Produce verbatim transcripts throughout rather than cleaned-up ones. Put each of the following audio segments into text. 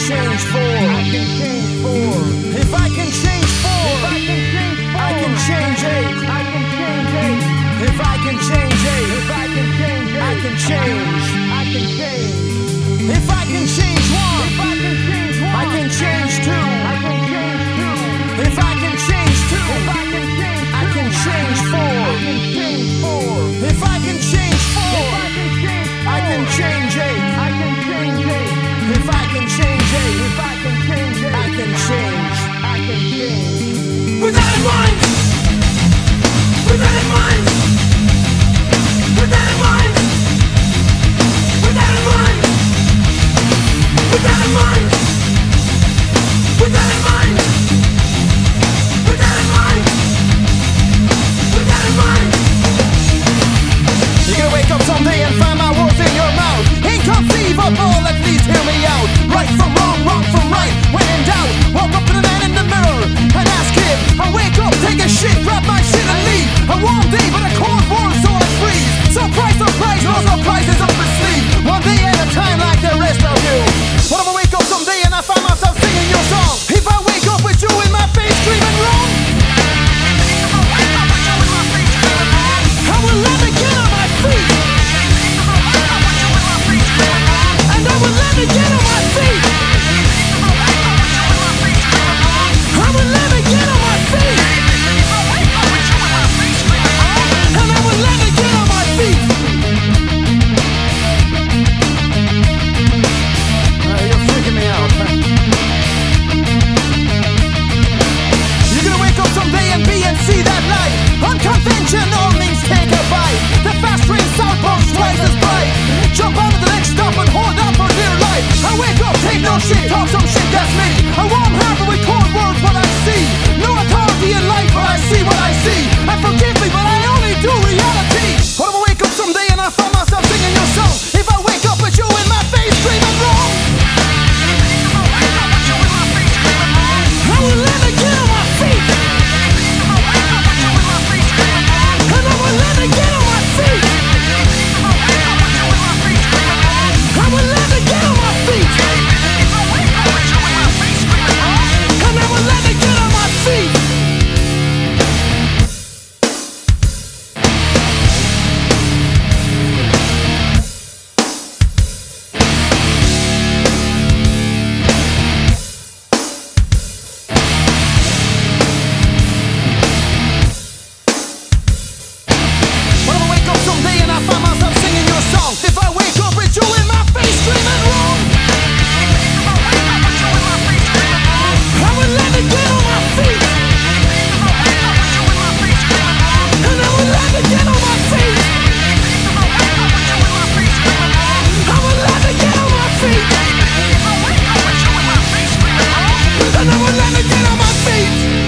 change four. If I can change four, I can change eight. If I can change eight, I can change. If I can change one, I can change two. If I can change two, I can change four. If I can change four, I can change eight. If I can change eight, I can change. With that in mind, with that in mind, with that in mind, with that in mind, with that in mind, with that in mind, with that in mind, with that in mind. You're gonna wake up someday and find my words in your mouth. Inconceivable, at least hear me out. Right from wrong, wrong from right. When in doubt, walk up to the man in the mirror and ask him. I wake up, take a shit, grab my shit and leave. A warm day, but a cold world, so I freeze. Surprise, surprise, no surprises up the sleeve. One day at a time, like the rest of you. What if I wake up someday and I find myself singing your song? If I wake up with you in my face, screaming wrong, I will never get on my feet. And I will never get on my feet. I will never get on my feet. And I will never get on my feet. Uh, you're freaking me out, man. You're gonna wake up someday and be and see that light. Unconventional means take a bite. The fast train southbound twice as bright. Jump out of the next stop and hold on for dear life. I wake up, take no shit, talk some shit, that's me. A warm heart with cold words, what I see. No authority in life, but I see what I see. And forgive me, but I only do reality. What if I wake up someday and I find myself singing your song? If I wake up with you in my face, screaming wrong, I will never get on my feet. And I will never get on my feet. I will never get on my feet. And I will never get on my feet. What if I wake up someday and I find myself singing your song? If I wake up with you in my face, screaming wrong, I will never get on my feet. And I will never get on my feet. I will never get on my feet. And I will never get on my feet.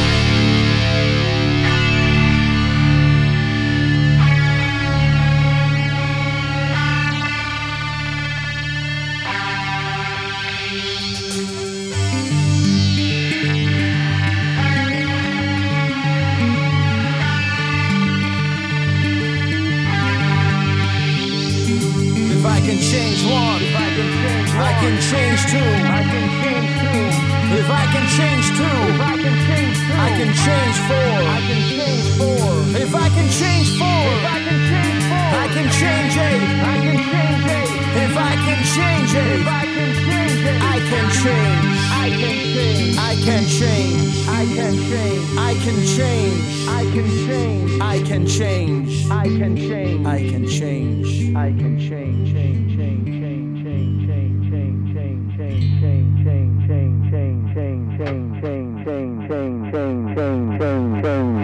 If I can change one, I can change two. If I can change two, I can change four. If I can change four, I can change eight. If I can change eight, I can change. I can change. I can change. I can change. I can change. I can change. I can change. I can change. I can change. Change. Change. Change. Change. Change. Change. Change. Change. Change. Change. Change. Change. Change. Change. Change. Change. Change. Change. Change.